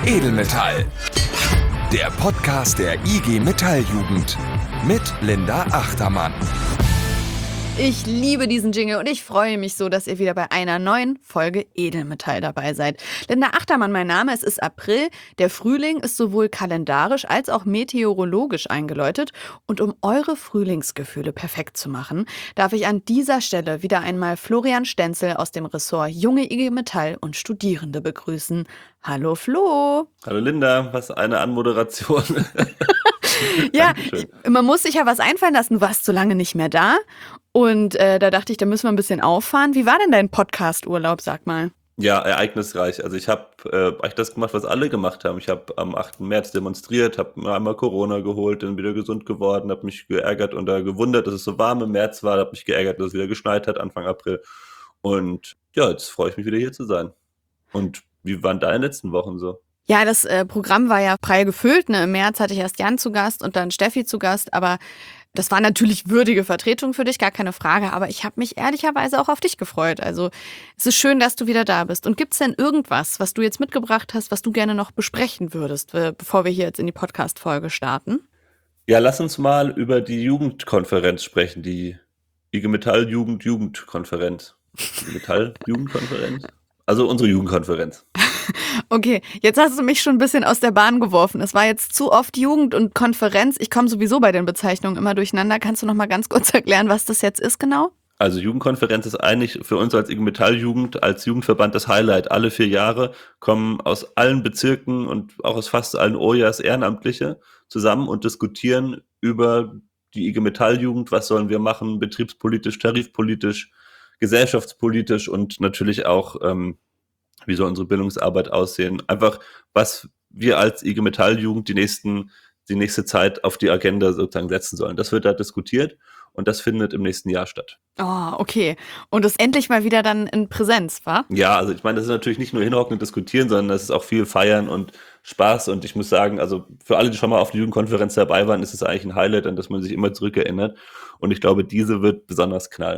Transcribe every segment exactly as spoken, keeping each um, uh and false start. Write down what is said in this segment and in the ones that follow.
Edelmetall. Der Podcast der I G Metall-Jugend mit Linda Achtermann. Ich liebe diesen Jingle und ich freue mich so, dass ihr wieder bei einer neuen Folge Edelmetall dabei seid. Linda Achtermann, mein Name, es ist April. Der Frühling ist sowohl kalendarisch als auch meteorologisch eingeläutet. Und um eure Frühlingsgefühle perfekt zu machen, darf ich an dieser Stelle wieder einmal Florian Stenzel aus dem Ressort Junge I G Metall und Studierende begrüßen. Hallo Flo! Hallo Linda, was eine Anmoderation. Ja, man muss sich ja was einfallen lassen. Du warst so lange nicht mehr da. Und äh, da dachte ich, da müssen wir ein bisschen auffahren. Wie war denn dein Podcast-Urlaub, sag mal? Ja, ereignisreich. Also ich habe äh, eigentlich das gemacht, was alle gemacht haben. Ich habe am achten März demonstriert, habe mir einmal Corona geholt, dann wieder gesund geworden, habe mich geärgert und da gewundert, dass es so warm im März war, habe mich geärgert, dass es wieder geschneit hat Anfang April. Und ja, jetzt freue ich mich wieder hier zu sein. Und wie waren deine letzten Wochen so? Ja, das äh, Programm war ja prall gefüllt. Ne? Im März hatte ich erst Jan zu Gast und dann Steffi zu Gast. Aber das war natürlich würdige Vertretung für dich, gar keine Frage. Aber ich habe mich ehrlicherweise auch auf dich gefreut. Also es ist schön, dass du wieder da bist. Und gibt's denn irgendwas, was du jetzt mitgebracht hast, was du gerne noch besprechen würdest, bevor wir hier jetzt in die Podcast-Folge starten? Ja, lass uns mal über die Jugendkonferenz sprechen, die I G Metall-Jugend-Jugendkonferenz. I G Metall-Jugendkonferenz? Also unsere Jugendkonferenz. Okay, jetzt hast du mich schon ein bisschen aus der Bahn geworfen. Es war jetzt zu oft Jugend und Konferenz. Ich komme sowieso bei den Bezeichnungen immer durcheinander. Kannst du noch mal ganz kurz erklären, was das jetzt ist genau? Also Jugendkonferenz ist eigentlich für uns als I G Metall-Jugend, als Jugendverband das Highlight. Alle vier Jahre kommen aus allen Bezirken und auch aus fast allen O J As Ehrenamtliche zusammen und diskutieren über die I G Metall-Jugend. Was sollen wir machen? Betriebspolitisch, tarifpolitisch, gesellschaftspolitisch und natürlich auch, ähm, wie soll unsere Bildungsarbeit aussehen? Einfach, was wir als I G Metall-Jugend die nächsten, die nächste Zeit auf die Agenda sozusagen setzen sollen. Das wird da diskutiert und das findet im nächsten Jahr statt. Oh, okay. Und das endlich mal wieder dann in Präsenz, wa? Ja, also ich meine, das ist natürlich nicht nur hinhocken und diskutieren, sondern das ist auch viel Feiern und Spaß. Und ich muss sagen, also für alle, die schon mal auf der Jugendkonferenz dabei waren, ist es eigentlich ein Highlight, an das man sich immer zurückerinnert. Und ich glaube, diese wird besonders knallen.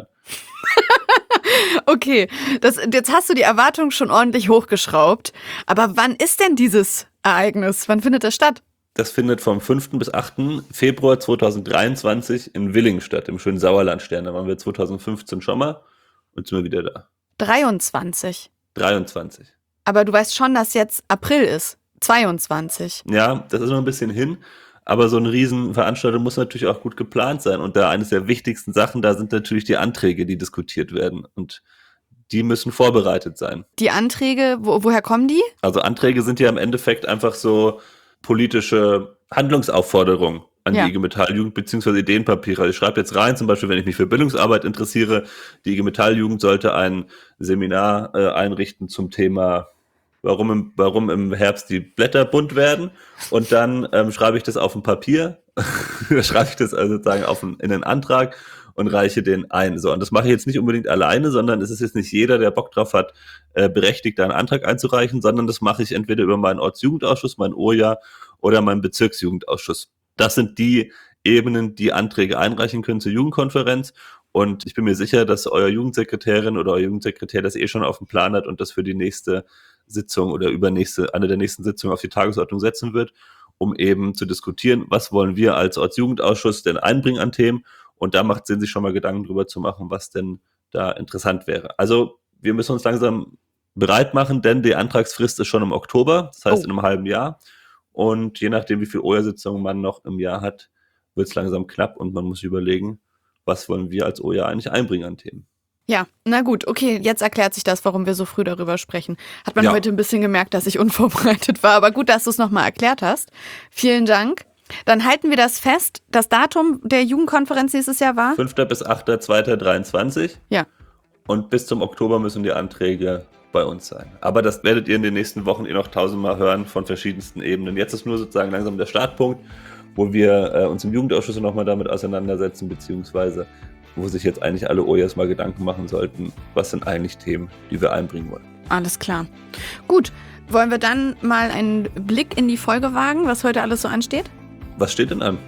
Okay, das, jetzt hast du die Erwartungen schon ordentlich hochgeschraubt. Aber wann ist denn dieses Ereignis? Wann findet das statt? Das findet vom fünften bis achten Februar zweitausenddreiundzwanzig in Willingen statt, im schönen Sauerlandstern. Da waren wir zweitausendfünfzehn schon mal und sind wir wieder da. dreiundzwanzig. dreiundzwanzig. Aber du weißt schon, dass jetzt April ist. zweiundzwanzig. Ja, das ist noch ein bisschen hin. Aber so eine Riesenveranstaltung muss natürlich auch gut geplant sein. Und da eines der wichtigsten Sachen, da sind natürlich die Anträge, die diskutiert werden. Und die müssen vorbereitet sein. Die Anträge, wo, woher kommen die? Also Anträge sind ja im Endeffekt einfach so politische Handlungsaufforderungen an Ja. die I G Metall-Jugend beziehungsweise Ideenpapiere. Also ich schreibe jetzt rein, zum Beispiel, wenn ich mich für Bildungsarbeit interessiere, die I G Metall-Jugend sollte ein Seminar äh, einrichten zum Thema Warum im, warum im Herbst die Blätter bunt werden. Und dann ähm, schreibe ich das auf ein Papier, da schreibe ich das also sozusagen auf ein, in einen Antrag und reiche den ein. So, und das mache ich jetzt nicht unbedingt alleine, sondern es ist jetzt nicht jeder, der Bock drauf hat, äh, berechtigt, da einen Antrag einzureichen, sondern das mache ich entweder über meinen Ortsjugendausschuss, meinen O J A oder meinen Bezirksjugendausschuss. Das sind die Ebenen, die Anträge einreichen können zur Jugendkonferenz. Und ich bin mir sicher, dass euer Jugendsekretärin oder euer Jugendsekretär das eh schon auf dem Plan hat und das für die nächste Sitzung oder übernächste, eine der nächsten Sitzungen auf die Tagesordnung setzen wird, um eben zu diskutieren, was wollen wir als Ortsjugendausschuss denn einbringen an Themen. Und da macht es Sinn, sich schon mal Gedanken drüber zu machen, was denn da interessant wäre. Also wir müssen uns langsam bereit machen, denn die Antragsfrist ist schon im Oktober, das heißt Oh. in einem halben Jahr. Und je nachdem, wie viele O J A-Sitzungen man noch im Jahr hat, wird es langsam knapp und man muss überlegen, was wollen wir als O J A eigentlich einbringen an Themen. Ja, na gut, okay, jetzt erklärt sich das, warum wir so früh darüber sprechen. Hat man Ja. heute ein bisschen gemerkt, dass ich unvorbereitet war, aber gut, dass du es nochmal erklärt hast. Vielen Dank. Dann halten wir das fest. Das Datum der Jugendkonferenz nächstes Jahr war? fünfter bis achter zweitausenddreiundzwanzig. Ja. Und bis zum Oktober müssen die Anträge bei uns sein. Aber das werdet ihr in den nächsten Wochen eh noch tausendmal hören von verschiedensten Ebenen. Jetzt ist nur sozusagen langsam der Startpunkt, wo wir äh, uns im Jugendausschuss nochmal damit auseinandersetzen, beziehungsweise wo sich jetzt eigentlich alle O J As mal Gedanken machen sollten, was sind eigentlich Themen, die wir einbringen wollen. Alles klar. Gut, wollen wir dann mal einen Blick in die Folge wagen, was heute alles so ansteht? Was steht denn an?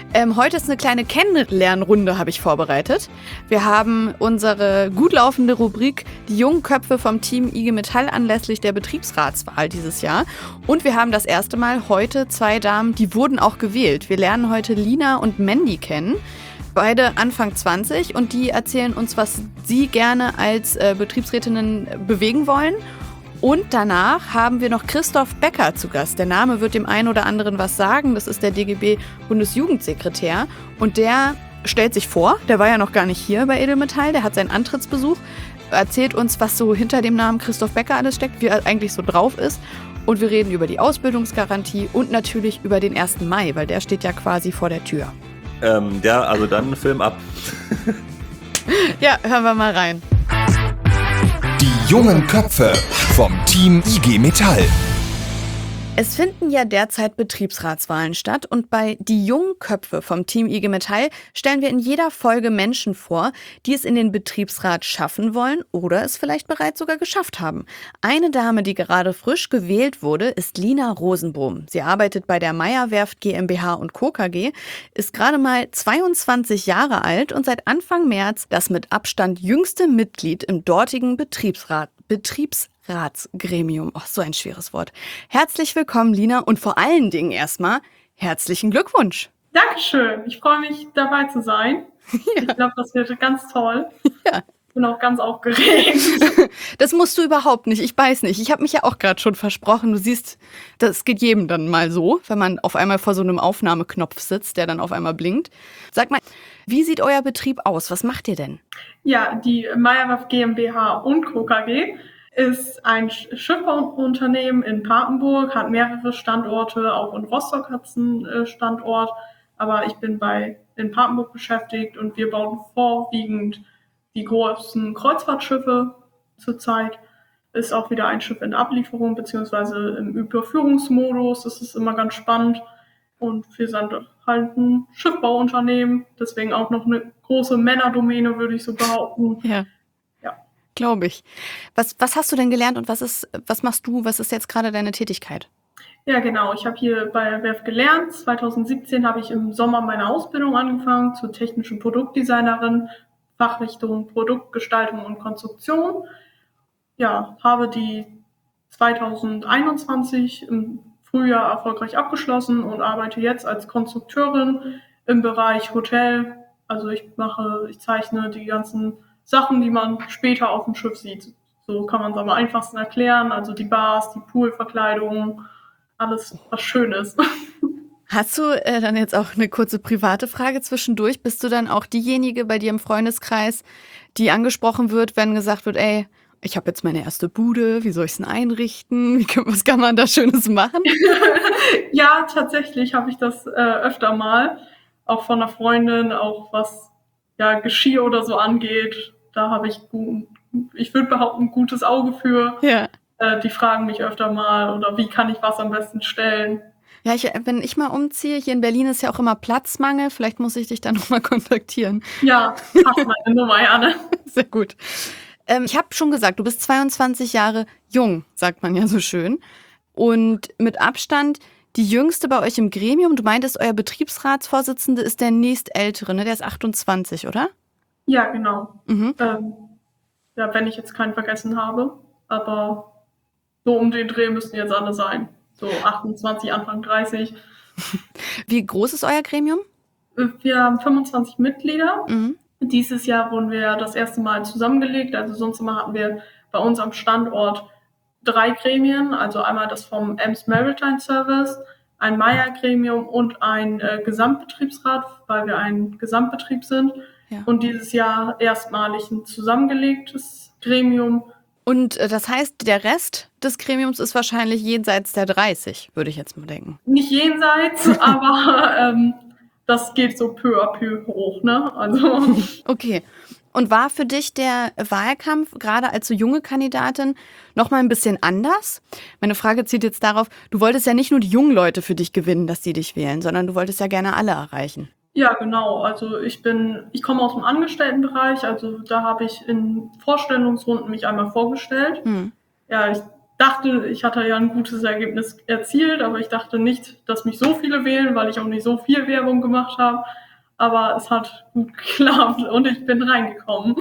Ähm, heute ist eine kleine Kennenlernrunde, habe ich vorbereitet. Wir haben unsere gut laufende Rubrik Die jungen Köpfe vom Team I G Metall anlässlich der Betriebsratswahl dieses Jahr. Und wir haben das erste Mal heute zwei Damen, die wurden auch gewählt. Wir lernen heute Lina und Mandy kennen. Beide Anfang zwanzig und die erzählen uns, was sie gerne als äh, Betriebsrätinnen bewegen wollen. Und danach haben wir noch Christoph Becker zu Gast. Der Name wird dem einen oder anderen was sagen. Das ist der D G B-Bundesjugendsekretär. Und der stellt sich vor, der war ja noch gar nicht hier bei Edelmetall, der hat seinen Antrittsbesuch, erzählt uns, was so hinter dem Namen Christoph Becker alles steckt, wie er eigentlich so drauf ist. Und wir reden über die Ausbildungsgarantie und natürlich über den ersten Mai, weil der steht ja quasi vor der Tür. Ähm, ja, also dann Film ab. Ja, hören wir mal rein. Die jungen Köpfe vom Team I G Metall. Es finden ja derzeit Betriebsratswahlen statt und bei Die jungen Köpfe vom Team I G Metall stellen wir in jeder Folge Menschen vor, die es in den Betriebsrat schaffen wollen oder es vielleicht bereits sogar geschafft haben. Eine Dame, die gerade frisch gewählt wurde, ist Lina Rosenbohm. Sie arbeitet bei der Meyer-Werft GmbH und Co. K G, ist gerade mal zweiundzwanzig Jahre alt und seit Anfang März das mit Abstand jüngste Mitglied im dortigen Betriebsrat. Betriebsratsgremium. Oh, so ein schweres Wort. Herzlich willkommen, Lina, und vor allen Dingen erstmal herzlichen Glückwunsch. Dankeschön. Ich freue mich, dabei zu sein. Ja. Ich glaube, das wird ganz toll. Ja. Ich bin auch ganz aufgeregt. Das musst du überhaupt nicht. Ich weiß nicht. Ich habe mich ja auch gerade schon versprochen. Du siehst, das geht jedem dann mal so, wenn man auf einmal vor so einem Aufnahmeknopf sitzt, der dann auf einmal blinkt. Sag mal, wie sieht euer Betrieb aus? Was macht ihr denn? Ja, die Meyer-Werft GmbH und Co. K G ist ein Schiffbauunternehmen in Papenburg, hat mehrere Standorte, auch in Rostock hat es einen Standort, aber ich bin bei in Papenburg beschäftigt und wir bauen vorwiegend die großen Kreuzfahrtschiffe zurzeit. Ist auch wieder ein Schiff in Ablieferung beziehungsweise im Überführungsmodus. Das ist immer ganz spannend. Und wir sind halt ein Schiffbauunternehmen, deswegen auch noch eine große Männerdomäne, würde ich so behaupten. Ja, ja. Glaube ich. Was, was hast du denn gelernt und was ist, was machst du, was ist jetzt gerade deine Tätigkeit? Ja, genau. Ich habe hier bei der Werft gelernt. zwanzig siebzehn habe ich im Sommer meine Ausbildung angefangen zur technischen Produktdesignerin, Fachrichtung Produktgestaltung und Konstruktion. Ja, habe die zwanzig einundzwanzig im Frühjahr erfolgreich abgeschlossen und arbeite jetzt als Konstrukteurin im Bereich Hotel. Also ich mache, ich zeichne die ganzen Sachen, die man später auf dem Schiff sieht. So kann man es am einfachsten erklären. Also die Bars, die Poolverkleidung, alles was schön ist. Hast du äh, dann jetzt auch eine kurze private Frage zwischendurch? Bist du dann auch diejenige bei dir im Freundeskreis, die angesprochen wird, wenn gesagt wird, ey, ich habe jetzt meine erste Bude, wie soll ich es denn einrichten? Wie kann, was kann man da Schönes machen? Ja, tatsächlich habe ich das äh, öfter mal, auch von einer Freundin, auch was ja, Geschirr oder so angeht. Da habe ich, gut, ich würde behaupten, ein gutes Auge für. Ja. Äh, die fragen mich öfter mal, oder wie kann ich was am besten stellen? Ja, ich, wenn ich mal umziehe, hier in Berlin ist ja auch immer Platzmangel, vielleicht muss ich dich dann nochmal kontaktieren. Ja, hast meine Nummer, Janne. Sehr gut. Ähm, ich habe schon gesagt, du bist zweiundzwanzig Jahre jung, sagt man ja so schön. Und mit Abstand die jüngste bei euch im Gremium. Du meintest, euer Betriebsratsvorsitzende ist der nächstältere, ne? Der ist achtundzwanzig, oder? Ja, genau. Mhm. Ähm, ja, wenn ich jetzt keinen vergessen habe. Aber so um den Dreh müssten jetzt alle sein. So achtundzwanzig, Anfang dreißig. Wie groß ist euer Gremium? Wir haben fünfundzwanzig Mitglieder. Mhm. Dieses Jahr wurden wir das erste Mal zusammengelegt. Also sonst immer hatten wir bei uns am Standort drei Gremien. Also einmal das vom Ems Maritime Service, ein Meyer-Gremium und ein äh, Gesamtbetriebsrat, weil wir ein Gesamtbetrieb sind. Ja. Und dieses Jahr erstmalig ein zusammengelegtes Gremium. Und äh, das heißt, der Rest des Gremiums ist wahrscheinlich jenseits der dreißig, würde ich jetzt mal denken. Nicht jenseits, aber ähm, das geht so peu à peu hoch, ne? Also. Okay. Und war für dich der Wahlkampf, gerade als so junge Kandidatin, noch mal ein bisschen anders? Meine Frage zielt jetzt darauf, du wolltest ja nicht nur die jungen Leute für dich gewinnen, dass die dich wählen, sondern du wolltest ja gerne alle erreichen. Ja, genau. Also ich bin, ich komme aus dem Angestelltenbereich, also da habe ich in Vorstellungsrunden mich einmal vorgestellt. Hm. Ja, ich dachte, ich hatte ja ein gutes Ergebnis erzielt, aber ich dachte nicht, dass mich so viele wählen, weil ich auch nicht so viel Werbung gemacht habe. Aber es hat gut geklappt und ich bin reingekommen.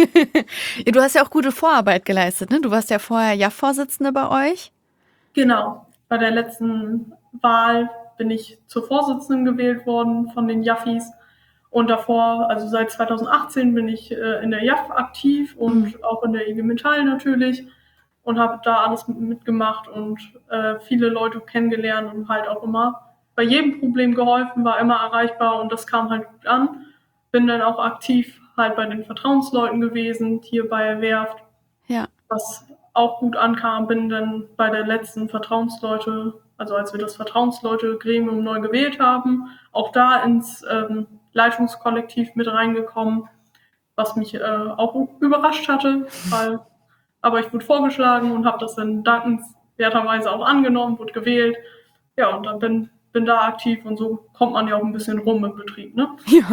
Ja, du hast ja auch gute Vorarbeit geleistet, ne? Du warst ja vorher J A F-Vorsitzende bei euch. Genau. Bei der letzten Wahl bin ich zur Vorsitzenden gewählt worden von den Jaffis. Und davor, also seit zweitausendachtzehn, bin ich äh, in der J A F aktiv und Mhm. auch in der I G Metall natürlich und habe da alles mit- mitgemacht und äh, viele Leute kennengelernt und halt auch immer bei jedem Problem geholfen, war immer erreichbar und das kam halt gut an. Bin dann auch aktiv halt bei den Vertrauensleuten gewesen, hier bei der Werft, Ja. was auch gut ankam. Bin dann bei der letzten Vertrauensleute, also als wir das Vertrauensleute-Gremium neu gewählt haben, auch da ins ähm, Leitungskollektiv mit reingekommen, was mich äh, auch überrascht hatte, weil, aber ich wurde vorgeschlagen und habe das dann dankenswerterweise auch angenommen, wurde gewählt. Ja, und dann bin, bin da aktiv und so kommt man ja auch ein bisschen rum im Betrieb, ne? Ja,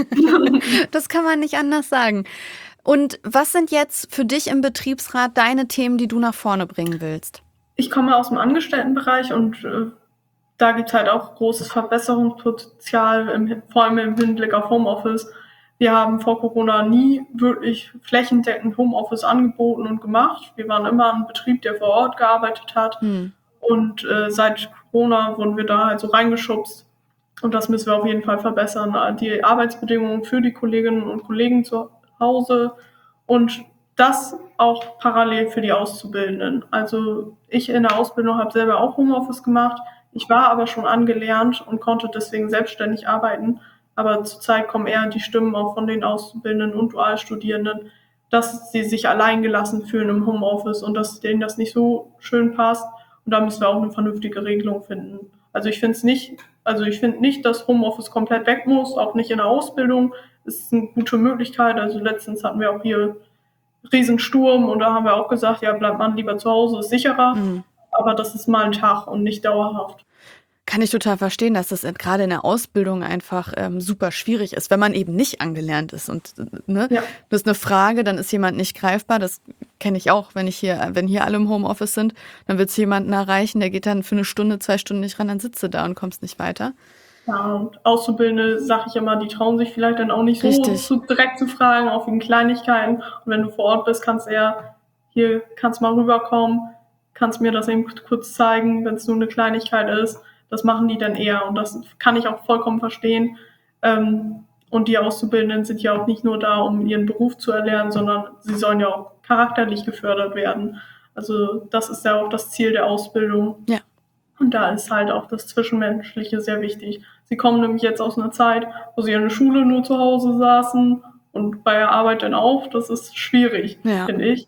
das kann man nicht anders sagen. Und was sind jetzt für dich im Betriebsrat deine Themen, die du nach vorne bringen willst? Ich komme aus dem Angestelltenbereich und äh, da gibt es halt auch großes Verbesserungspotenzial, im, vor allem im Hinblick auf Homeoffice. Wir haben vor Corona nie wirklich flächendeckend Homeoffice angeboten und gemacht. Wir waren immer ein Betrieb, der vor Ort gearbeitet hat. Hm. Und äh, seit Corona wurden wir da halt so reingeschubst. Und das müssen wir auf jeden Fall verbessern. Die Arbeitsbedingungen für die Kolleginnen und Kollegen zu Hause und das auch parallel für die Auszubildenden. Also ich in der Ausbildung habe selber auch Homeoffice gemacht. Ich war aber schon angelernt und konnte deswegen selbstständig arbeiten. Aber zurzeit kommen eher die Stimmen auch von den Auszubildenden und Dualstudierenden, dass sie sich alleingelassen fühlen im Homeoffice und dass denen das nicht so schön passt. Und da müssen wir auch eine vernünftige Regelung finden. Also ich finde es nicht, also ich finde nicht, dass Homeoffice komplett weg muss, auch nicht in der Ausbildung. Es ist eine gute Möglichkeit. Also letztens hatten wir auch hier Riesensturm und da haben wir auch gesagt, ja, bleibt man lieber zu Hause, ist sicherer. Mhm. Aber das ist mal ein Tag und nicht dauerhaft. Kann ich total verstehen, dass das gerade in der Ausbildung einfach ähm, super schwierig ist, wenn man eben nicht angelernt ist. Und ne, Ja. das ist eine Frage, dann ist jemand nicht greifbar. Das kenne ich auch, wenn ich hier, wenn hier alle im Homeoffice sind, dann willst du jemanden erreichen, der geht dann für eine Stunde, zwei Stunden nicht ran, dann sitzt du da und kommst nicht weiter. Ja, und Auszubildende, sag ich immer, die trauen sich vielleicht dann auch nicht so Richtig. zu, direkt zu fragen, auch wegen Kleinigkeiten. Und wenn du vor Ort bist, kannst du eher, hier kannst mal rüberkommen, kannst mir das eben kurz zeigen, wenn es nur eine Kleinigkeit ist. Das machen die dann eher und das kann ich auch vollkommen verstehen. Ähm, und die Auszubildenden sind ja auch nicht nur da, um ihren Beruf zu erlernen, sondern sie sollen ja auch charakterlich gefördert werden. Also das ist ja auch das Ziel der Ausbildung. Ja. Und da ist halt auch das Zwischenmenschliche sehr wichtig. Sie kommen nämlich jetzt aus einer Zeit, wo sie in der Schule nur zu Hause saßen und bei der Arbeit dann auch. Das ist schwierig, Ja. finde ich.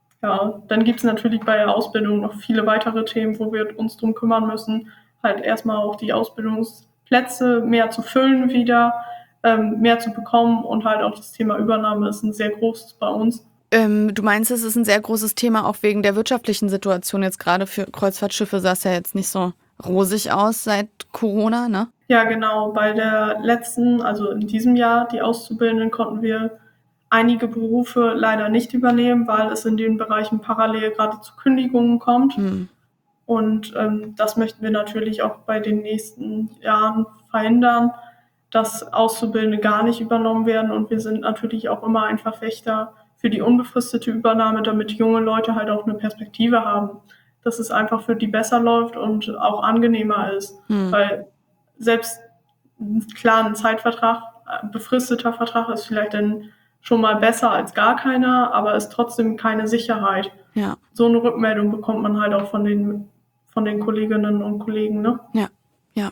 Ja, dann gibt es natürlich bei der Ausbildung noch viele weitere Themen, wo wir uns drum kümmern müssen. Halt erstmal auch die Ausbildungsplätze mehr zu füllen wieder, ähm, mehr zu bekommen und halt auch das Thema Übernahme ist ein sehr großes bei uns. Ähm, du meinst, es ist ein sehr großes Thema, auch wegen der wirtschaftlichen Situation jetzt gerade für Kreuzfahrtschiffe sah es ja jetzt nicht so rosig aus seit Corona, ne? Ja, genau. Bei der letzten, also in diesem Jahr, die Auszubildenden, konnten wir einige Berufe leider nicht übernehmen, weil es in den Bereichen parallel gerade zu Kündigungen kommt. Hm. Und ähm, das möchten wir natürlich auch bei den nächsten Jahren verhindern, dass Auszubildende gar nicht übernommen werden. Und wir sind natürlich auch immer ein Verfechter für die unbefristete Übernahme, damit junge Leute halt auch eine Perspektive haben, dass es einfach für die besser läuft und auch angenehmer ist. Hm. Weil selbst klar ein Zeitvertrag, ein befristeter Vertrag ist vielleicht dann schon mal besser als gar keiner, aber ist trotzdem keine Sicherheit. Ja. So eine Rückmeldung bekommt man halt auch von den, von den Kolleginnen und Kollegen, ne? Ja, ja.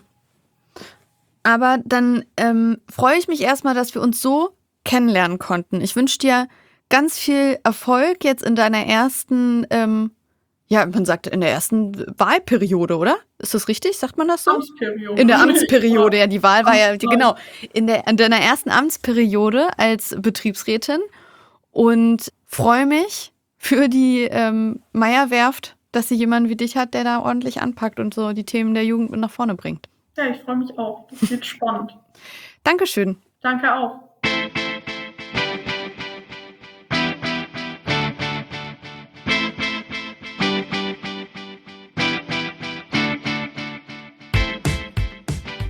Aber dann ähm, freue ich mich erstmal, dass wir uns so kennenlernen konnten. Ich wünsche dir ganz viel Erfolg jetzt in deiner ersten, ähm, ja, man sagt in der ersten Wahlperiode, oder? Ist das richtig? Sagt man das so? Amtsperiode. In der Amtsperiode, ja, die Wahl war ja, Amtszeit. genau, in, der, in deiner ersten Amtsperiode als Betriebsrätin und freue mich für die ähm, Meyer-Werft, dass sie jemanden wie dich hat, der da ordentlich anpackt und so die Themen der Jugend mit nach vorne bringt. Ja, ich freue mich auch. Das wird spannend. Dankeschön. Danke auch.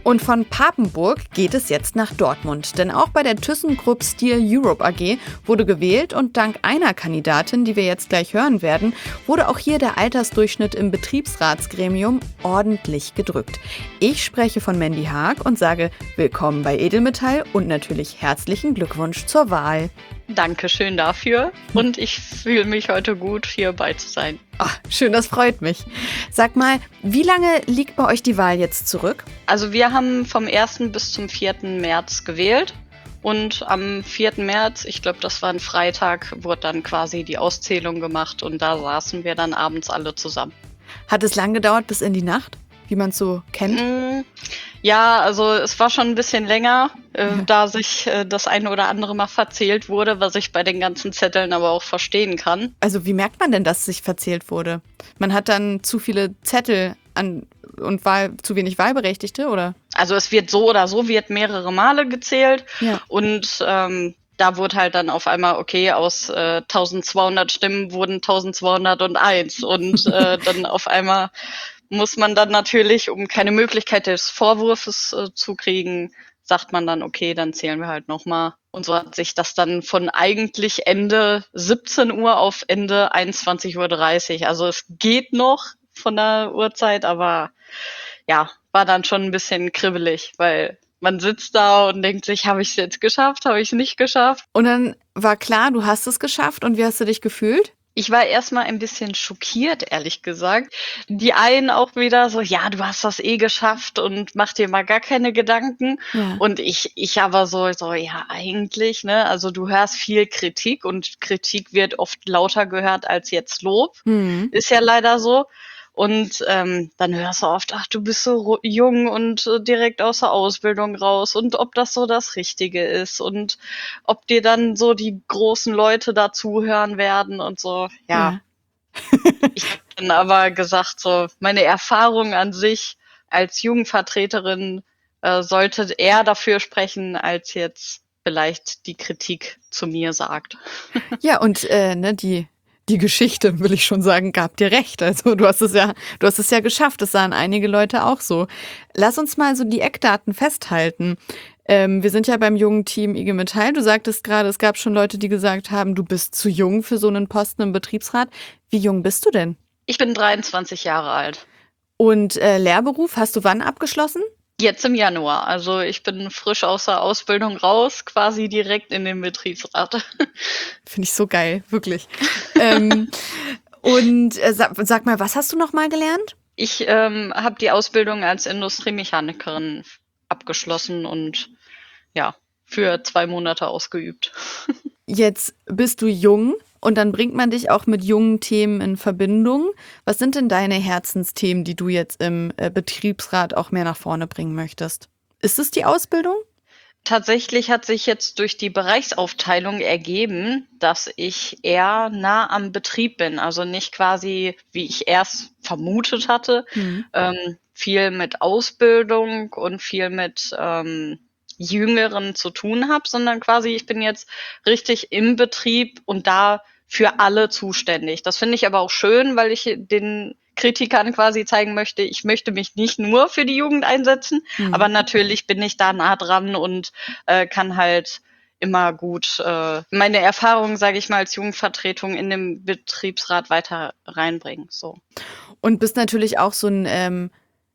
Und von Papenburg geht es jetzt nach Dortmund. Denn auch bei der ThyssenKrupp Steel Europe A G wurde gewählt und dank einer Kandidatin, die wir jetzt gleich hören werden, wurde auch hier der Altersdurchschnitt im Betriebsratsgremium ordentlich gedrückt. Ich spreche von Mandy Haag und sage willkommen bei Edelmetall und natürlich herzlichen Glückwunsch zur Wahl. Dankeschön dafür und ich fühle mich heute gut, hierbei zu sein. Ach, schön, das freut mich. Sag mal, wie lange liegt bei euch die Wahl jetzt zurück? Also wir haben vom ersten bis zum vierten März gewählt und am vierten März, ich glaube, das war ein Freitag, wurde dann quasi die Auszählung gemacht und da saßen wir dann abends alle zusammen. Hat es lang gedauert bis in die Nacht, wie man es so kennt? Mm, Ja, also es war schon ein bisschen länger, äh, ja. da sich äh, das eine oder andere mal verzählt wurde, was ich bei den ganzen Zetteln aber auch verstehen kann. Also wie merkt man denn, dass sich verzählt wurde? Man hat dann zu viele Zettel an und Wahl, zu wenig Wahlberechtigte, oder? Also es wird so oder so, wird mehrere Male gezählt Ja. und ähm, da wurde halt dann auf einmal, okay, aus äh, eintausendzweihundert Stimmen wurden eintausendzweihunderteins und äh, dann auf einmal muss man dann natürlich, um keine Möglichkeit des Vorwurfs äh, zu kriegen, sagt man dann, okay, dann zählen wir halt nochmal. Und so hat sich das dann von eigentlich Ende siebzehn Uhr auf Ende einundzwanzig Uhr dreißig. Also es geht noch von der Uhrzeit, aber ja, war dann schon ein bisschen kribbelig, weil man sitzt da und denkt sich, habe ich es jetzt geschafft, habe ich es nicht geschafft? Und dann war klar, du hast es geschafft. Und wie hast du dich gefühlt? Ich war erstmal ein bisschen schockiert, ehrlich gesagt. Die einen auch wieder so, ja, du hast das eh geschafft und mach dir mal gar keine Gedanken. Ja. Und ich, ich aber so, so, ja, eigentlich, ne, also du hörst viel Kritik und Kritik wird oft lauter gehört als jetzt Lob. Mhm. Ist ja leider so. Und ähm, dann hörst du oft, ach, du bist so ru- jung und äh, direkt aus der Ausbildung raus und ob das so das Richtige ist und ob dir dann so die großen Leute da zuhören werden und so. Ja, ich habe dann aber gesagt, so meine Erfahrung an sich als Jugendvertreterin äh, sollte eher dafür sprechen, als jetzt vielleicht die Kritik zu mir sagt. Ja, und äh, ne, die, die Geschichte, will ich schon sagen, gab dir recht. Also du hast es ja, du hast es ja geschafft. Das sahen einige Leute auch so. Lass uns mal so die Eckdaten festhalten. Ähm, wir sind ja beim jungen Team I G Metall. Du sagtest gerade, es gab schon Leute, die gesagt haben, du bist zu jung für so einen Posten im Betriebsrat. Wie jung bist du denn? Ich bin dreiundzwanzig Jahre alt. Und äh, Lehrberuf hast du wann abgeschlossen? Jetzt im Januar. Also ich bin frisch aus der Ausbildung raus, quasi direkt in den Betriebsrat. Finde ich so geil, wirklich. ähm, und äh, sag, sag mal, was hast du noch mal gelernt? Ich ähm, habe die Ausbildung als Industriemechanikerin abgeschlossen und ja, für zwei Monate ausgeübt. Jetzt bist du jung und dann bringt man dich auch mit jungen Themen in Verbindung. Was sind denn deine Herzensthemen, die du jetzt im äh, Betriebsrat auch mehr nach vorne bringen möchtest? Ist es die Ausbildung? Tatsächlich hat sich jetzt durch die Bereichsaufteilung ergeben, dass ich eher nah am Betrieb bin. Also nicht quasi, wie ich erst vermutet hatte, Mhm. ähm, viel mit Ausbildung und viel mit ähm, Jüngeren zu tun habe, sondern quasi ich bin jetzt richtig im Betrieb und da für alle zuständig. Das finde ich aber auch schön, weil ich den Kritikern quasi zeigen möchte, ich möchte mich nicht nur für die Jugend einsetzen, Mhm. aber natürlich bin ich da nah dran und äh, kann halt immer gut äh, meine Erfahrungen, sage ich mal, als Jugendvertretung in den Betriebsrat weiter reinbringen. So. Und bist natürlich auch so ein ähm,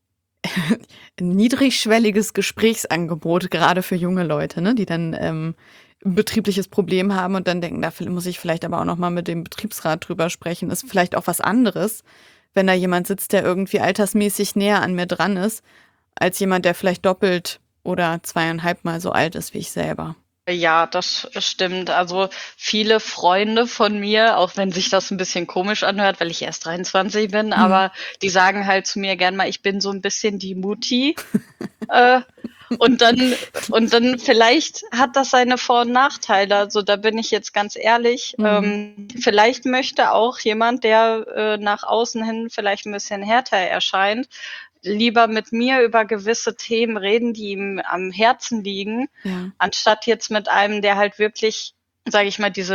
niedrigschwelliges Gesprächsangebot, gerade für junge Leute, ne, die dann ähm, ein betriebliches Problem haben und dann denken, da muss ich vielleicht aber auch noch mal mit dem Betriebsrat drüber sprechen. Ist vielleicht auch was anderes, wenn da jemand sitzt, der irgendwie altersmäßig näher an mir dran ist, als jemand, der vielleicht doppelt oder zweieinhalb Mal so alt ist wie ich selber. Ja, das stimmt. Also viele Freunde von mir, auch wenn sich das ein bisschen komisch anhört, weil ich erst dreiundzwanzig bin, Mhm. aber die sagen halt zu mir gern mal, ich bin so ein bisschen die Mutti. äh, und dann, und dann vielleicht hat das seine Vor- und Nachteile. Also da bin ich jetzt ganz ehrlich. Mhm. Ähm, vielleicht möchte auch jemand, der äh, nach außen hin vielleicht ein bisschen härter erscheint, lieber mit mir über gewisse Themen reden, die ihm am Herzen liegen, Ja. anstatt jetzt mit einem, der halt wirklich, sage ich mal, diese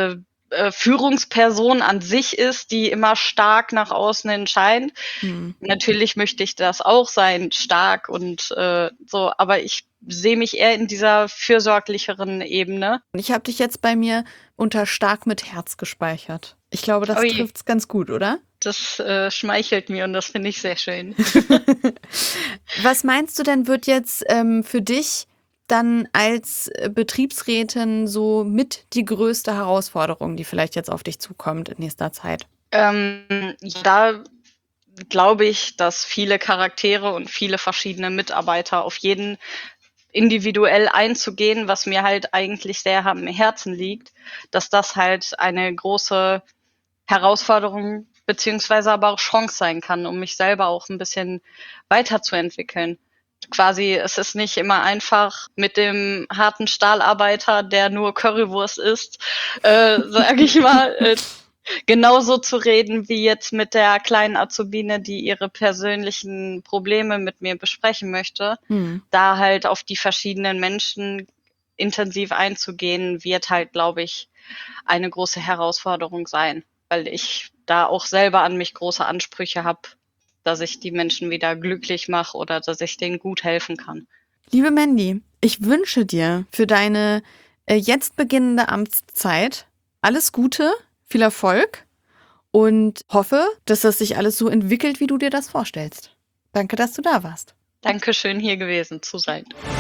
äh, Führungsperson an sich ist, die immer stark nach außen hin scheint. Hm. Natürlich möchte ich das auch sein, stark und äh, so, aber ich sehe mich eher in dieser fürsorglicheren Ebene. Ich habe dich jetzt bei mir unter stark mit Herz gespeichert. Ich glaube, das Ui. trifft's ganz gut, oder? Das äh, schmeichelt mir und das finde ich sehr schön. Was meinst du denn, wird jetzt ähm, für dich dann als äh, Betriebsrätin so mit die größte Herausforderung, die vielleicht jetzt auf dich zukommt in nächster Zeit? Ähm, da glaube ich, dass viele Charaktere und viele verschiedene Mitarbeiter auf jeden individuell einzugehen, was mir halt eigentlich sehr am Herzen liegt, dass das halt eine große Herausforderung beziehungsweise aber auch Chance sein kann, um mich selber auch ein bisschen weiterzuentwickeln. Quasi, es ist nicht immer einfach mit dem harten Stahlarbeiter, der nur Currywurst isst, äh, sage ich mal, äh, genauso zu reden wie jetzt mit der kleinen Azubine, die ihre persönlichen Probleme mit mir besprechen möchte. Hm. Da halt auf die verschiedenen Menschen intensiv einzugehen, wird halt, glaube ich, eine große Herausforderung sein, weil ich da auch selber an mich große Ansprüche habe, dass ich die Menschen wieder glücklich mache oder dass ich denen gut helfen kann. Liebe Mandy, ich wünsche dir für deine äh, jetzt beginnende Amtszeit alles Gute, viel Erfolg und hoffe, dass das sich alles so entwickelt, wie du dir das vorstellst. Danke, dass du da warst. Dankeschön, hier gewesen zu sein.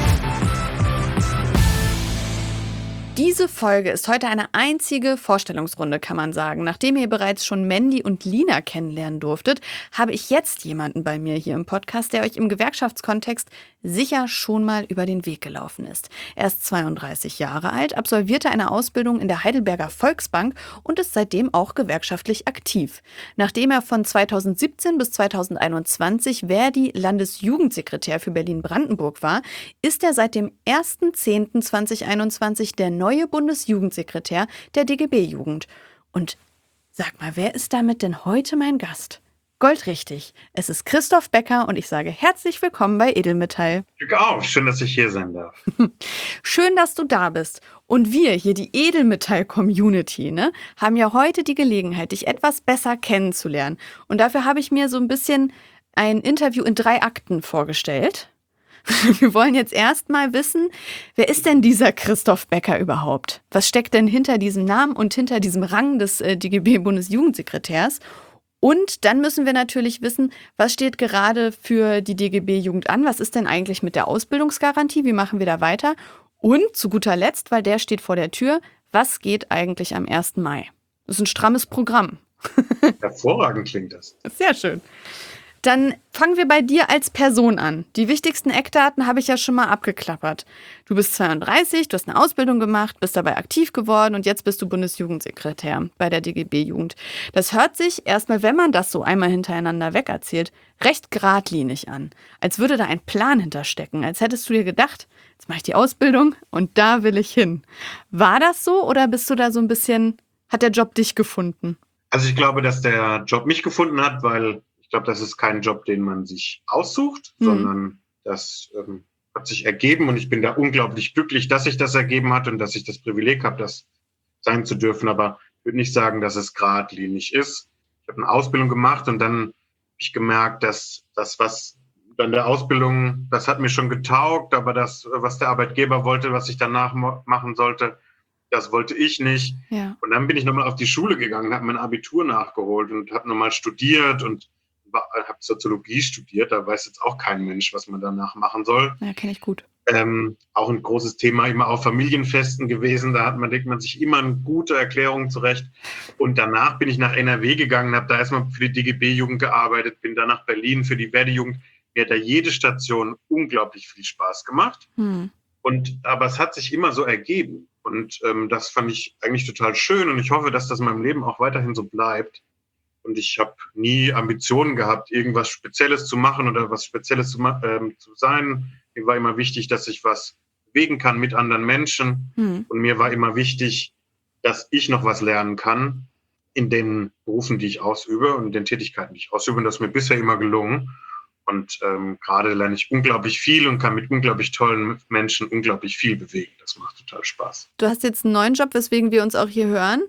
Diese Folge ist heute eine einzige Vorstellungsrunde, kann man sagen. Nachdem ihr bereits schon Mandy und Lina kennenlernen durftet, habe ich jetzt jemanden bei mir hier im Podcast, der euch im Gewerkschaftskontext sicher schon mal über den Weg gelaufen ist. Er ist zweiunddreißig Jahre alt, absolvierte eine Ausbildung in der Heidelberger Volksbank und ist seitdem auch gewerkschaftlich aktiv. Nachdem er von zweitausendsiebzehn bis zweitausendeinundzwanzig Verdi-Landesjugendsekretär für Berlin-Brandenburg war, ist er seit dem ersten zehnten zweitausendeinundzwanzig der neue Bundesjugendsekretär der D G B-Jugend. Und sag mal, wer ist damit denn heute mein Gast? Goldrichtig, es ist Christoph Becker und ich sage herzlich willkommen bei Edelmetall. Glück auf, schön, dass ich hier sein darf. Schön, dass du da bist. Und wir hier, die Edelmetall-Community, ne, haben ja heute die Gelegenheit, dich etwas besser kennenzulernen. Und dafür habe ich mir so ein bisschen ein Interview in drei Akten vorgestellt. Wir wollen jetzt erstmal wissen, wer ist denn dieser Christoph Becker überhaupt? Was steckt denn hinter diesem Namen und hinter diesem Rang des äh, D G B-Bundesjugendsekretärs? Und dann müssen wir natürlich wissen, was steht gerade für die D G B-Jugend an? Was ist denn eigentlich mit der Ausbildungsgarantie? Wie machen wir da weiter? Und zu guter Letzt, weil der steht vor der Tür, was geht eigentlich am ersten Mai? Das ist ein strammes Programm. Hervorragend klingt das. Sehr schön. Dann fangen wir bei dir als Person an. Die wichtigsten Eckdaten habe ich ja schon mal abgeklappert. Du bist zweiunddreißig, du hast eine Ausbildung gemacht, bist dabei aktiv geworden und jetzt bist du Bundesjugendsekretär bei der D G B-Jugend. Das hört sich erstmal, wenn man das so einmal hintereinander wegerzählt, recht geradlinig an. Als würde da ein Plan hinterstecken, als hättest du dir gedacht, jetzt mache ich die Ausbildung und da will ich hin. War das so oder bist du da so ein bisschen, hat der Job dich gefunden? Also ich glaube, dass der Job mich gefunden hat, weil ich glaube, das ist kein Job, den man sich aussucht, Mhm. sondern das ähm, hat sich ergeben und ich bin da unglaublich glücklich, dass sich das ergeben hat und dass ich das Privileg habe, das sein zu dürfen. Aber ich würde nicht sagen, dass es geradlinig ist. Ich habe eine Ausbildung gemacht und dann habe ich gemerkt, dass das, was dann der Ausbildung, das hat mir schon getaugt, aber das, was der Arbeitgeber wollte, was ich danach mo- machen sollte, das wollte ich nicht. Ja. Und dann bin ich nochmal auf die Schule gegangen, habe mein Abitur nachgeholt und habe nochmal studiert und habe Soziologie studiert. Da weiß jetzt auch kein Mensch, was man danach machen soll. Ja, kenne ich gut. Ähm, auch ein großes Thema immer auf Familienfesten gewesen. Da hat man, denkt man sich immer eine gute Erklärung zurecht. Und danach bin ich nach N R W gegangen, habe da erstmal für die D G B-Jugend gearbeitet, bin dann nach Berlin für die Verdi-Jugend. Mir hat da jede Station unglaublich viel Spaß gemacht. Hm. Und, aber es hat sich immer so ergeben. Und ähm, das fand ich eigentlich total schön. Und ich hoffe, dass das in meinem Leben auch weiterhin so bleibt. Und ich habe nie Ambitionen gehabt, irgendwas Spezielles zu machen oder was Spezielles zu, ma- ähm, zu sein. Mir war immer wichtig, dass ich was bewegen kann mit anderen Menschen. Hm. Und mir war immer wichtig, dass ich noch was lernen kann in den Berufen, die ich ausübe und in den Tätigkeiten, die ich ausübe. Und das ist mir bisher immer gelungen. Und ähm, gerade lerne ich unglaublich viel und kann mit unglaublich tollen Menschen unglaublich viel bewegen. Das macht total Spaß. Du hast jetzt einen neuen Job, weswegen wir uns auch hier hören.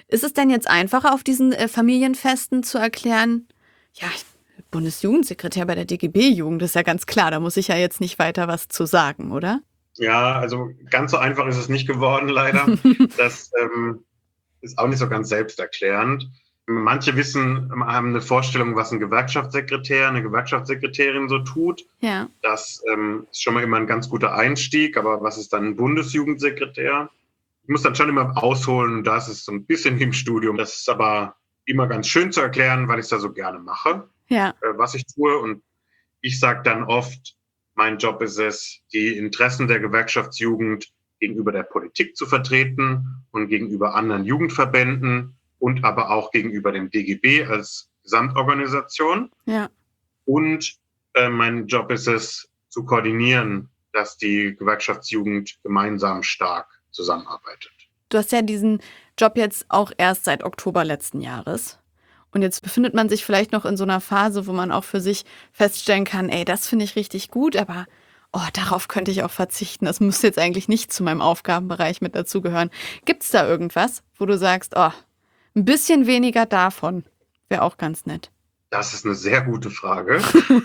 Ist es denn jetzt einfacher, auf diesen äh, Familienfesten zu erklären, ja, ich bin Bundesjugendsekretär bei der D G B-Jugend, das ist ja ganz klar, da muss ich ja jetzt nicht weiter was zu sagen, oder? Ja, also ganz so einfach ist es nicht geworden, leider. Das ähm, ist auch nicht so ganz selbsterklärend. Manche wissen, haben eine Vorstellung, was ein Gewerkschaftssekretär, eine Gewerkschaftssekretärin so tut. Ja. Das ähm, ist schon mal immer ein ganz guter Einstieg. Aber was ist dann ein Bundesjugendsekretär? Ich muss dann schon immer ausholen. Das ist so ein bisschen wie im Studium. Das ist aber immer ganz schön zu erklären, weil ich es da so gerne mache, Ja. äh, was ich tue. Und ich sage dann oft, mein Job ist es, die Interessen der Gewerkschaftsjugend gegenüber der Politik zu vertreten und gegenüber anderen Jugendverbänden und aber auch gegenüber dem D G B als Gesamtorganisation. Ja. Und äh, mein Job ist es, zu koordinieren, dass die Gewerkschaftsjugend gemeinsam stark zusammenarbeitet. Du hast ja diesen Job jetzt auch erst seit Oktober letzten Jahres. Und jetzt befindet man sich vielleicht noch in so einer Phase, wo man auch für sich feststellen kann, ey, das finde ich richtig gut, aber oh, darauf könnte ich auch verzichten. Das müsste jetzt eigentlich nicht zu meinem Aufgabenbereich mit dazugehören. Gibt es da irgendwas, wo du sagst, oh, ein bisschen weniger davon wäre auch ganz nett? Das ist eine sehr gute Frage.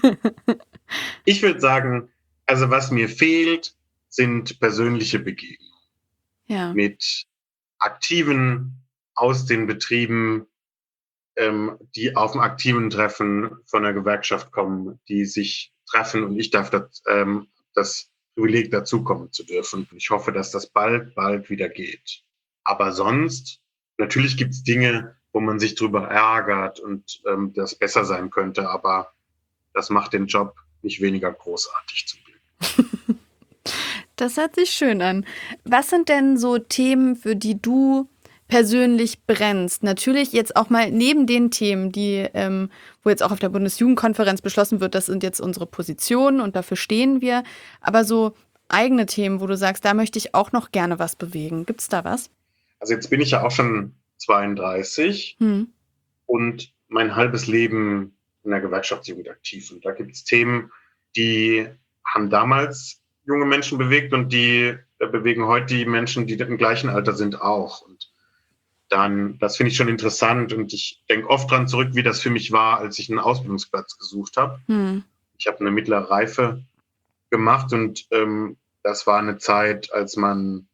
Ich würde sagen, also was mir fehlt, sind persönliche Begegnungen Ja. mit Aktiven aus den Betrieben, ähm, die auf dem aktiven Treffen von der Gewerkschaft kommen, die sich treffen und ich darf das, ähm, das Privileg dazukommen zu dürfen. Ich hoffe, dass das bald, bald wieder geht. Aber sonst, natürlich gibt es Dinge, wo man sich drüber ärgert und ähm, das besser sein könnte, aber das macht den Job nicht weniger großartig zum Glück. Das hört sich schön an. Was sind denn so Themen, für die du persönlich brennst? Natürlich jetzt auch mal neben den Themen, die, ähm, wo jetzt auch auf der Bundesjugendkonferenz beschlossen wird, das sind jetzt unsere Positionen und dafür stehen wir. Aber so eigene Themen, wo du sagst, da möchte ich auch noch gerne was bewegen. Gibt's da was? Also jetzt bin ich ja auch schon zweiunddreißig Hm. und mein halbes Leben in der Gewerkschaftsjugend aktiv. Und da gibt es Themen, die haben damals junge Menschen bewegt und die äh, bewegen heute die Menschen, die im gleichen Alter sind, auch. Und dann, das finde ich schon interessant und ich denke oft dran zurück, wie das für mich war, als ich einen Ausbildungsplatz gesucht habe. Hm. Ich habe eine mittlere Reife gemacht und ähm, das war eine Zeit, als man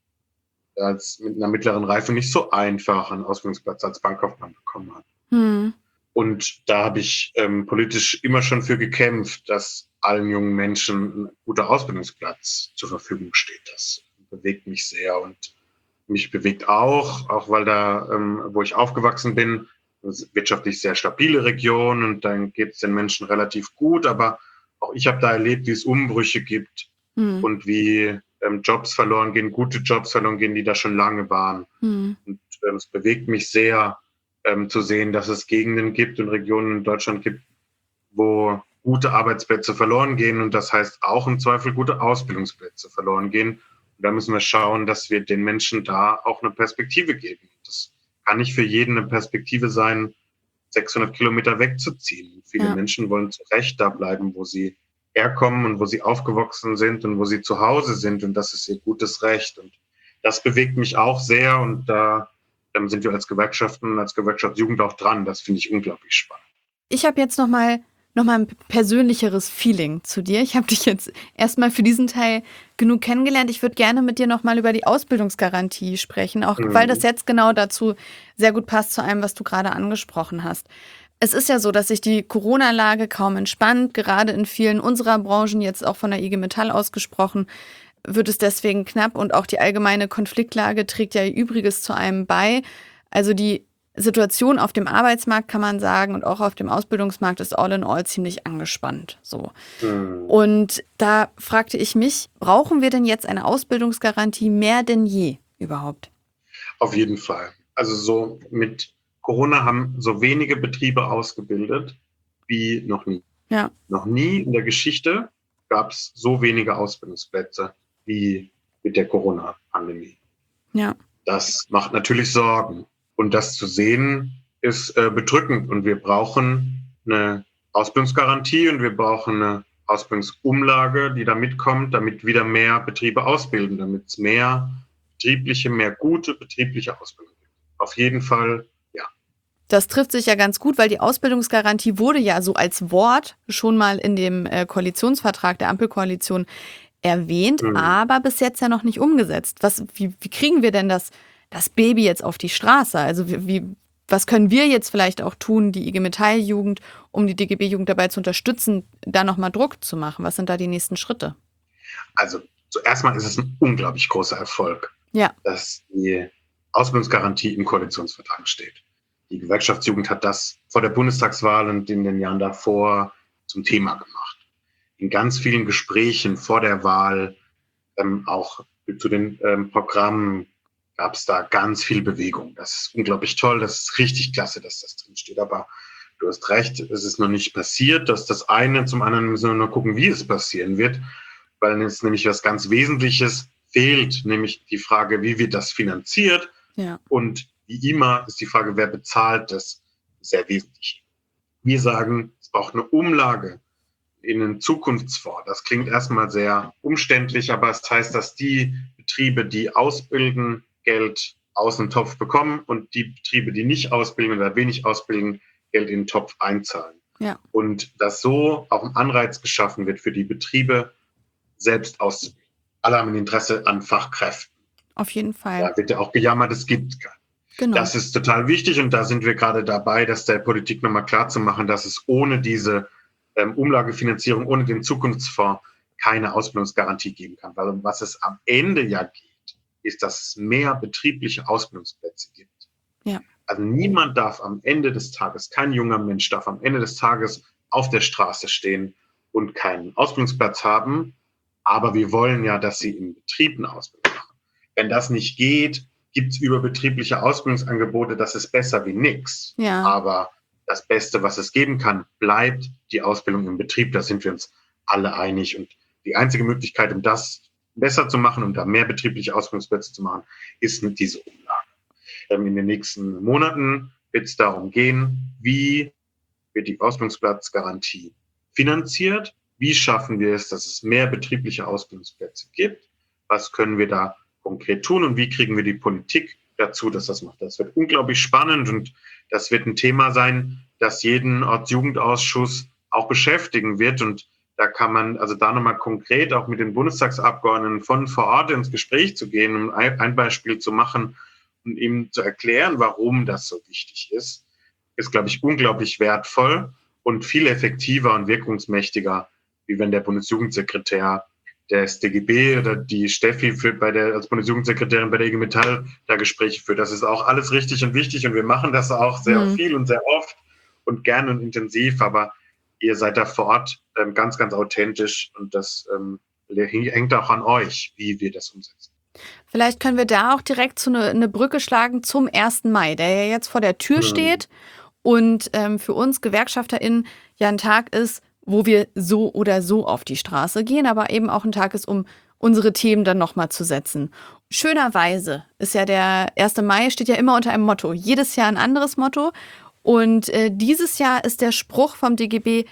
als mit einer mittleren Reife nicht so einfach einen Ausbildungsplatz als Bankkaufmann bekommen hat. Hm. Und da habe ich ähm, politisch immer schon für gekämpft, dass allen jungen Menschen ein guter Ausbildungsplatz zur Verfügung steht. Das bewegt mich sehr und mich bewegt auch, auch weil da, ähm, wo ich aufgewachsen bin, wirtschaftlich sehr stabile Region und dann geht es den Menschen relativ gut, aber auch ich habe da erlebt, wie es Umbrüche gibt Hm. und wie ähm, Jobs verloren gehen, gute Jobs verloren gehen, die da schon lange waren. Hm. Und ähm, es bewegt mich sehr, ähm, zu sehen, dass es Gegenden gibt und Regionen in Deutschland gibt, wo gute Arbeitsplätze verloren gehen und das heißt auch im Zweifel gute Ausbildungsplätze verloren gehen. Und da müssen wir schauen, dass wir den Menschen da auch eine Perspektive geben. Das kann nicht für jeden eine Perspektive sein, sechshundert Kilometer wegzuziehen. Viele Ja. Menschen wollen zu Recht da bleiben, wo sie herkommen und wo sie aufgewachsen sind und wo sie zu Hause sind und das ist ihr gutes Recht. Und das bewegt mich auch sehr und da ähm, sind wir als Gewerkschaften, als Gewerkschaftsjugend auch dran. Das finde ich unglaublich spannend. Ich habe jetzt noch mal, noch mal ein persönlicheres Feeling zu dir. Ich habe dich jetzt erstmal für diesen Teil genug kennengelernt. Ich würde gerne mit dir noch mal über die Ausbildungsgarantie sprechen, auch Mhm. weil das jetzt genau dazu sehr gut passt zu allem, was du gerade angesprochen hast. Es ist ja so, dass sich die Corona-Lage kaum entspannt. Gerade in vielen unserer Branchen, jetzt auch von der I G Metall ausgesprochen, wird es deswegen knapp. Und auch die allgemeine Konfliktlage trägt ja ihr Übriges zu einem bei. Also die Situation auf dem Arbeitsmarkt, kann man sagen, und auch auf dem Ausbildungsmarkt ist all in all ziemlich angespannt. So. Mhm. Und da fragte ich mich, brauchen wir denn jetzt eine Ausbildungsgarantie mehr denn je überhaupt? Auf jeden Fall. Also so mit Corona haben so wenige Betriebe ausgebildet wie noch nie. Ja. Noch nie in der Geschichte gab es so wenige Ausbildungsplätze wie mit der Corona-Pandemie. Ja. Das macht natürlich Sorgen. Und das zu sehen, ist äh, bedrückend. Und wir brauchen eine Ausbildungsgarantie und wir brauchen eine Ausbildungsumlage, die da mitkommt, damit wieder mehr Betriebe ausbilden, damit es mehr betriebliche, mehr gute betriebliche Ausbildung gibt. auf jeden Fall, ja. Das trifft sich ja ganz gut, weil die Ausbildungsgarantie wurde ja so als Wort schon mal in dem äh, Koalitionsvertrag der Ampelkoalition erwähnt, Mhm. aber bis jetzt ja noch nicht umgesetzt. Was, wie, wie kriegen wir denn das, das Baby jetzt auf die Straße? Also wie, wie, was können wir jetzt vielleicht auch tun, die I G Metall-Jugend, um die D G B-Jugend dabei zu unterstützen, da nochmal Druck zu machen? Was sind da die nächsten Schritte? Also zuerst mal ist es ein unglaublich großer Erfolg, Ja, dass die Ausbildungsgarantie im Koalitionsvertrag steht. Die Gewerkschaftsjugend hat das vor der Bundestagswahl und in den Jahren davor zum Thema gemacht. In ganz vielen Gesprächen vor der Wahl, ähm, auch zu den ähm, Programmen, gab es da ganz viel Bewegung. Das ist unglaublich toll, das ist richtig klasse, dass das drin steht. Aber du hast recht, es ist noch nicht passiert. Das ist das eine. Zum anderen müssen wir noch gucken, wie es passieren wird, weil es nämlich was ganz Wesentliches fehlt, nämlich die Frage, wie wird das finanziert? ja, Und wie immer ist die Frage, wer bezahlt das, sehr wesentlich. Wir sagen, es braucht eine Umlage in einen Zukunftsfonds. Das klingt erstmal sehr umständlich, aber es heißt, dass die Betriebe, die ausbilden, Geld aus dem Topf bekommen und die Betriebe, die nicht ausbilden oder wenig ausbilden, Geld in den Topf einzahlen. ja. Und dass so auch ein Anreiz geschaffen wird für die Betriebe, selbst auszubilden. Alle haben ein Interesse an Fachkräften. Auf jeden Fall. Da wird ja auch gejammert, es gibt keine. Genau. Das ist total wichtig und da sind wir gerade dabei, das der Politik nochmal klarzumachen, dass es ohne diese ähm, Umlagefinanzierung, ohne den Zukunftsfonds keine Ausbildungsgarantie geben kann. Weil um was es am Ende ja geht, ist, dass es mehr betriebliche Ausbildungsplätze gibt. Ja. Also niemand darf am Ende des Tages, kein junger Mensch darf am Ende des Tages auf der Straße stehen und keinen Ausbildungsplatz haben. Aber wir wollen ja, dass sie im Betrieb eine Ausbildung machen. Wenn das nicht geht, gibt es überbetriebliche Ausbildungsangebote, das ist besser wie nichts. Ja. Aber das Beste, was es geben kann, bleibt die Ausbildung im Betrieb. Da sind wir uns alle einig. Und die einzige Möglichkeit, um das besser zu machen, um da mehr betriebliche Ausbildungsplätze zu machen, ist mit dieser Umlage. Ähm, in den nächsten Monaten wird es darum gehen, wie wird die Ausbildungsplatzgarantie finanziert? Wie schaffen wir es, dass es mehr betriebliche Ausbildungsplätze gibt? Was können wir da konkret tun und wie kriegen wir die Politik dazu, dass das macht? Das wird unglaublich spannend und das wird ein Thema sein, das jeden Ortsjugendausschuss auch beschäftigen wird. Und da kann man also da nochmal konkret auch mit den Bundestagsabgeordneten von vor Ort ins Gespräch zu gehen, um ein Beispiel zu machen und ihm zu erklären, warum das so wichtig ist, ist, glaube ich, unglaublich wertvoll und viel effektiver und wirkungsmächtiger, wie wenn der Bundesjugendsekretär des D G B oder die Steffi für bei der, als Bundesjugendsekretärin bei der I G Metall da Gespräche führt. Das ist auch alles richtig und wichtig und wir machen das auch sehr Mhm. viel und sehr oft und gern und intensiv, aber ihr seid da vor Ort ähm, ganz, ganz authentisch und das ähm, hängt auch an euch, wie wir das umsetzen. Vielleicht können wir da auch direkt so eine, eine Brücke schlagen zum ersten Mai, der ja jetzt vor der Tür Mhm. steht und ähm, für uns GewerkschafterInnen ja ein Tag ist, wo wir so oder so auf die Straße gehen, aber eben auch ein Tag ist, um unsere Themen dann nochmal zu setzen. Schönerweise ist ja der erste Mai, steht ja immer unter einem Motto. Jedes Jahr ein anderes Motto. Und äh, dieses Jahr ist der Spruch vom D G B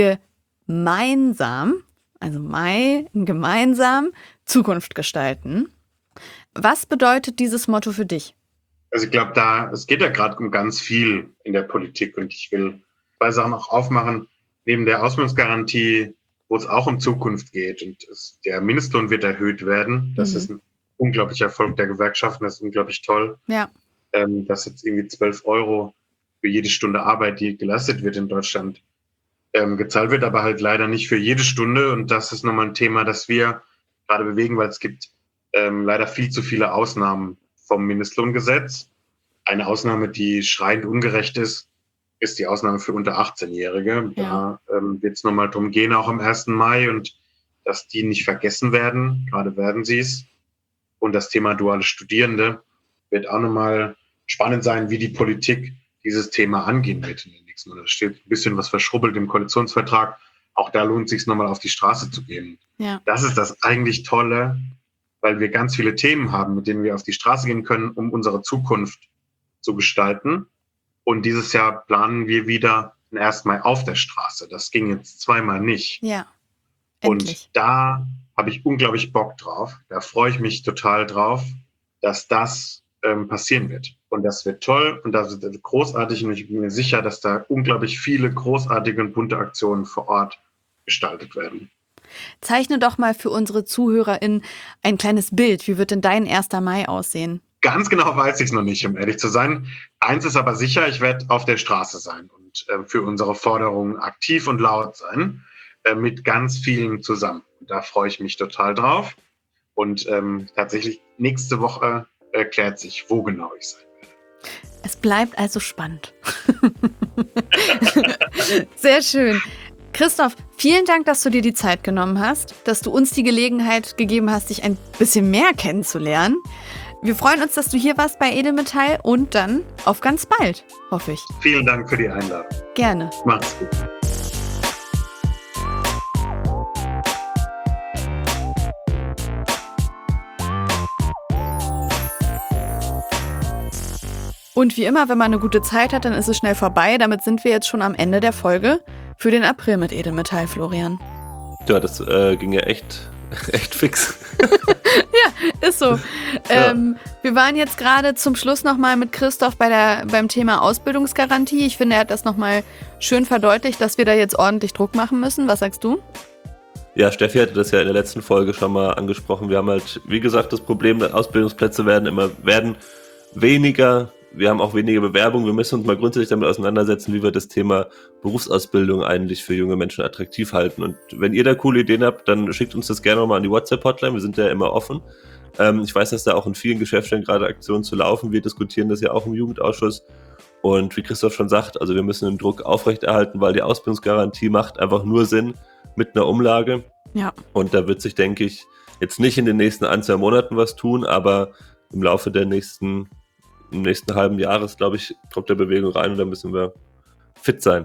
gemeinsam, also Mai, gemeinsam Zukunft gestalten. Was bedeutet dieses Motto für dich? Also ich glaube, da, es geht ja gerade um ganz viel in der Politik und ich will zwei Sachen auch aufmachen, neben der Ausbildungsgarantie, wo es auch um Zukunft geht und es, der Mindestlohn wird erhöht werden. Das Mhm. ist ein unglaublicher Erfolg der Gewerkschaften, das ist unglaublich toll, Ja, ähm, dass jetzt irgendwie zwölf Euro für jede Stunde Arbeit, die geleistet wird in Deutschland, ähm, gezahlt wird, aber halt leider nicht für jede Stunde und das ist nochmal ein Thema, das wir gerade bewegen, weil es gibt ähm, leider viel zu viele Ausnahmen vom Mindestlohngesetz. Eine Ausnahme, die schreiend ungerecht ist, ist die Ausnahme für unter achtzehnjährige. Ja. Da ähm, wird es nochmal drum gehen, auch am ersten Mai und dass die nicht vergessen werden, gerade werden sie es. Und das Thema duale Studierende wird auch nochmal spannend sein, wie die Politik dieses Thema angehen wird in den nächsten Monaten. Da steht ein bisschen was verschrubbelt im Koalitionsvertrag. Auch da lohnt es sich nochmal auf die Straße zu gehen. ja, Das ist das eigentlich Tolle, weil wir ganz viele Themen haben, mit denen wir auf die Straße gehen können, um unsere Zukunft zu gestalten. Und dieses Jahr planen wir wieder den ersten Mai auf der Straße. Das ging jetzt zweimal nicht. ja. Endlich. Und da habe ich unglaublich Bock drauf. Da freue ich mich total drauf, dass das ähm, passieren wird. Und das wird toll und das wird großartig und ich bin mir sicher, dass da unglaublich viele großartige und bunte Aktionen vor Ort gestaltet werden. Zeichne doch mal für unsere ZuhörerInnen ein kleines Bild. Wie wird denn dein erster Mai aussehen? Ganz genau weiß ich es noch nicht, um ehrlich zu sein. Eins ist aber sicher, ich werde auf der Straße sein und äh, für unsere Forderungen aktiv und laut sein, äh, mit ganz vielen zusammen. Da freue ich mich total drauf. Und ähm, tatsächlich nächste Woche erklärt sich, wo genau ich sein werde. Es bleibt also spannend. Sehr schön. Christoph, vielen Dank, dass du dir die Zeit genommen hast, dass du uns die Gelegenheit gegeben hast, dich ein bisschen mehr kennenzulernen. Wir freuen uns, dass du hier warst bei Edelmetall und dann auf ganz bald, hoffe ich. Vielen Dank für die Einladung. Gerne. Macht's gut. Und wie immer, wenn man eine gute Zeit hat, dann ist es schnell vorbei. Damit sind wir jetzt schon am Ende der Folge für den April mit Edelmetall, Florian. Ja, das äh, ging ja echt, echt fix. Ja, ist so. Ja. Ähm, wir waren jetzt gerade zum Schluss nochmal mit Christoph bei der, beim Thema Ausbildungsgarantie. Ich finde, er hat das nochmal schön verdeutlicht, dass wir da jetzt ordentlich Druck machen müssen. Was sagst du? Ja, Steffi hatte das ja in der letzten Folge schon mal angesprochen. Wir haben halt, wie gesagt, das Problem, Ausbildungsplätze werden immer werden weniger. Wir haben auch weniger Bewerbungen. Wir müssen uns mal grundsätzlich damit auseinandersetzen, wie wir das Thema Berufsausbildung eigentlich für junge Menschen attraktiv halten. Und wenn ihr da coole Ideen habt, dann schickt uns das gerne nochmal an die WhatsApp-Hotline. Wir sind ja immer offen. Ähm, ich weiß, dass da auch in vielen Geschäftsstellen gerade Aktionen zu laufen. Wir diskutieren das ja auch im Jugendausschuss. Und wie Christoph schon sagt, also wir müssen den Druck aufrechterhalten, weil die Ausbildungsgarantie macht einfach nur Sinn mit einer Umlage. Ja. Und da wird sich, denke ich, jetzt nicht in den nächsten ein, zwei Monaten was tun, aber im Laufe der nächsten Im nächsten halben Jahres, glaube ich, kommt der Bewegung rein und da müssen wir fit sein.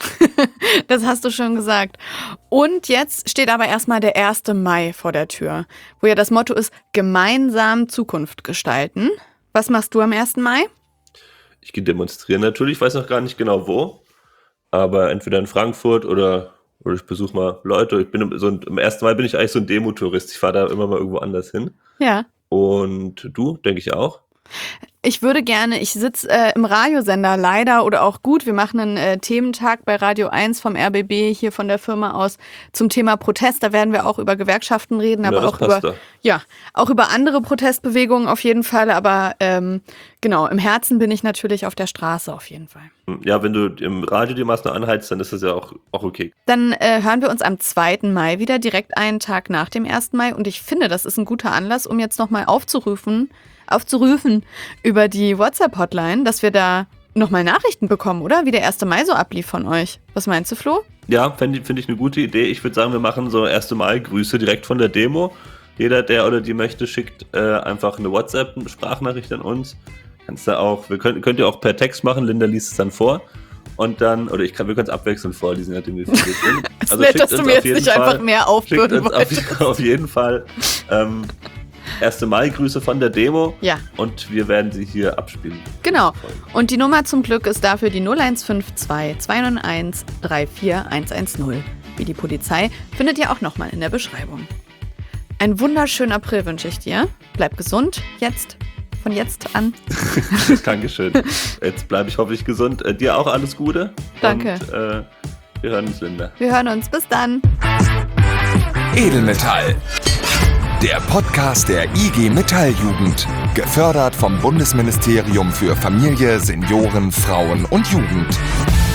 Das hast du schon gesagt. Und jetzt steht aber erstmal der erste Mai vor der Tür, wo ja das Motto ist, gemeinsam Zukunft gestalten. Was machst du am ersten Mai? Ich gehe demonstrieren natürlich, ich weiß noch gar nicht genau wo, aber entweder in Frankfurt oder, oder ich besuche mal Leute. Ich bin so ein, am ersten Mai bin ich eigentlich so ein Demotourist. Ich fahre da immer mal irgendwo anders hin. Ja. Und du, denke ich auch. Ich würde gerne, ich sitze äh, im Radiosender leider oder auch gut, wir machen einen äh, Thementag bei Radio eins vom R B B hier von der Firma aus zum Thema Protest. Da werden wir auch über Gewerkschaften reden, aber ja, auch über da. ja auch über andere Protestbewegungen auf jeden Fall. Aber ähm, genau, im Herzen bin ich natürlich auf der Straße auf jeden Fall. Ja, wenn du im Radio die Maßnahmen anheizt, dann ist das ja auch, auch okay. Dann äh, hören wir uns am zweiten Mai wieder, direkt einen Tag nach dem ersten Mai. Und ich finde, das ist ein guter Anlass, um jetzt nochmal aufzurufen, aufzurufen über die WhatsApp-Hotline, dass wir da nochmal Nachrichten bekommen, oder? Wie der erste Mai so ablief von euch. Was meinst du, Flo? Ja, finde find ich eine gute Idee. Ich würde sagen, wir machen so erste Mai-Grüße direkt von der Demo. Jeder, der oder die möchte, schickt äh, einfach eine WhatsApp-Sprachnachricht an uns. Kannst du auch, wir könnt, könnt ihr auch per Text machen, Linda liest es dann vor. Und dann, oder ich kann, wir können es abwechselnd vorlesen, nachdem wir viel sind. Es ist nett, dass du mir jetzt nicht Fall, einfach mehr aufbürden wolltest. Auf, auf jeden Fall ähm, erste Mai-Grüße von der Demo. Ja. Und wir werden sie hier abspielen. Genau. Und die Nummer zum Glück ist dafür die null eins fünf zwei zwei neun eins drei vier eins eins null. Wie die Polizei findet ihr auch nochmal in der Beschreibung. Einen wunderschönen April wünsche ich dir. Bleib gesund. Jetzt. Von jetzt an. Dankeschön. Jetzt bleibe ich hoffentlich gesund. Äh, dir auch alles Gute. Danke. Und äh, wir hören uns, Linda. Wir hören uns. Bis dann. Edelmetall. Der Podcast der I G Metalljugend. Gefördert vom Bundesministerium für Familie, Senioren, Frauen und Jugend.